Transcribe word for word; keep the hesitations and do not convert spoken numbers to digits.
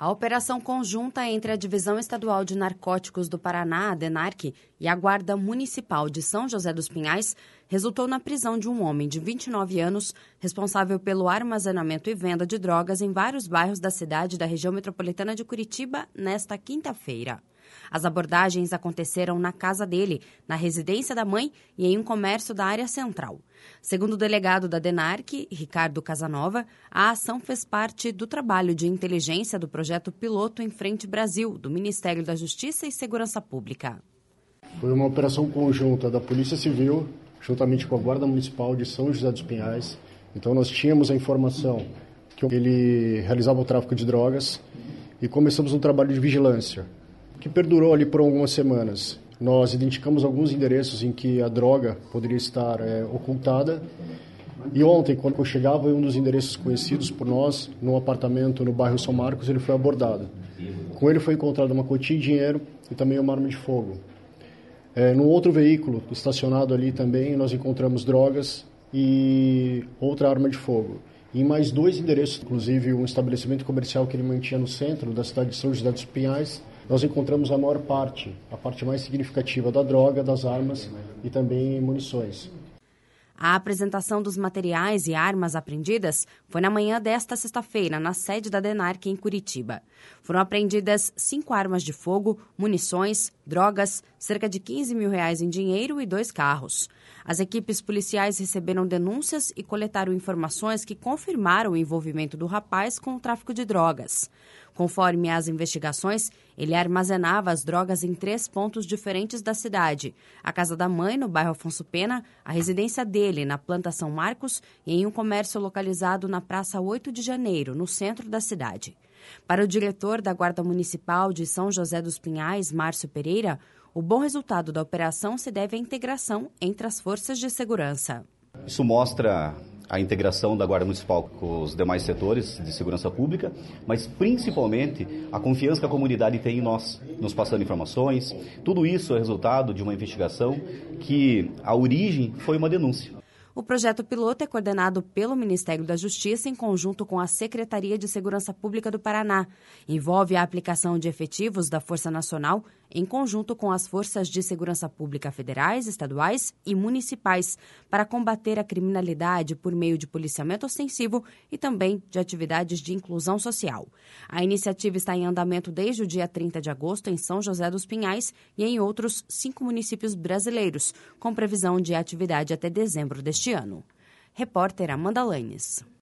A operação conjunta entre a Divisão Estadual de Narcóticos do Paraná, a DENARC, e a Guarda Municipal de São José dos Pinhais resultou na prisão de um homem de vinte e nove anos, responsável pelo armazenamento e venda de drogas em vários bairros da cidade da região metropolitana de Curitiba nesta quinta-feira. As abordagens aconteceram na casa dele, na residência da mãe e em um comércio da área central. Segundo o delegado da DENARC, Ricardo Casanova, a ação fez parte do trabalho de inteligência do projeto piloto Em Frente Brasil, do Ministério da Justiça e Segurança Pública. Foi uma operação conjunta da Polícia Civil, juntamente com a Guarda Municipal de São José dos Pinhais. Então nós tínhamos a informação que ele realizava o tráfico de drogas e começamos um trabalho de vigilância, que perdurou ali por algumas semanas. Nós identificamos alguns endereços em que a droga poderia estar é, ocultada. E ontem, quando eu chegava em um dos endereços conhecidos por nós, num apartamento no bairro São Marcos, ele foi abordado. Com ele foi encontrada uma quantia de dinheiro e também uma arma de fogo. É, num outro veículo estacionado ali também, nós encontramos drogas e outra arma de fogo. E em mais dois endereços, inclusive um estabelecimento comercial que ele mantinha no centro da cidade de São José dos Pinhais, nós encontramos a maior parte, a parte mais significativa da droga, das armas e também munições. A apresentação dos materiais e armas apreendidas foi na manhã desta sexta-feira, na sede da DENARC em Curitiba. Foram apreendidas cinco armas de fogo, munições, drogas, cerca de quinze mil reais em dinheiro e dois carros. As equipes policiais receberam denúncias e coletaram informações que confirmaram o envolvimento do rapaz com o tráfico de drogas. Conforme as investigações, ele armazenava as drogas em três pontos diferentes da cidade: a casa da mãe, no bairro Afonso Pena, a residência dele, na Planta São Marcos, e em um comércio localizado na Praça oito de Janeiro, no centro da cidade. Para o diretor da Guarda Municipal de São José dos Pinhais, Márcio Pereira, o bom resultado da operação se deve à integração entre as forças de segurança. Isso mostra a integração da Guarda Municipal com os demais setores de segurança pública, mas principalmente a confiança que a comunidade tem em nós, nos passando informações. Tudo isso é resultado de uma investigação que a origem foi uma denúncia. O projeto piloto é coordenado pelo Ministério da Justiça em conjunto com a Secretaria de Segurança Pública do Paraná. Envolve a aplicação de efetivos da Força Nacional em conjunto com as Forças de Segurança Pública federais, estaduais e municipais para combater a criminalidade por meio de policiamento ostensivo e também de atividades de inclusão social. A iniciativa está em andamento desde o dia trinta de agosto em São José dos Pinhais e em outros cinco municípios brasileiros, com previsão de atividade até dezembro deste ano. Repórter Amanda Lanes.